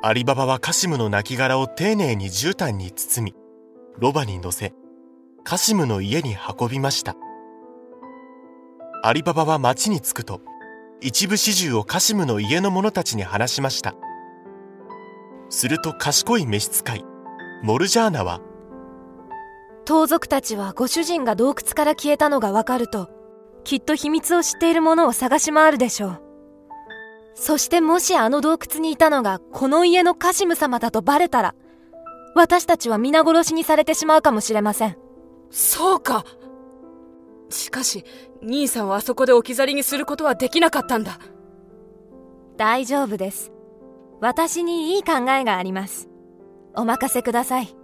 アリババはカシムの亡骸を丁寧に絨毯に包み、ロバに乗せ、カシムの家に運びました。アリババは町に着くと、一部始終をカシムの家の者たちに話しました。すると賢い召使い、モルジャーナは、 盗賊たちはご主人が洞窟から消えたのがわかると、きっと秘密を知っている者を探し回るでしょう。そしてもしあの洞窟にいたのがこの家のカシム様だとバレたら、私たちは皆殺しにされてしまうかもしれません。 そうか。しかし兄さんをあそこで置き去りにすることはできなかったんだ。 大丈夫です。私にいい考えがあります。お任せください。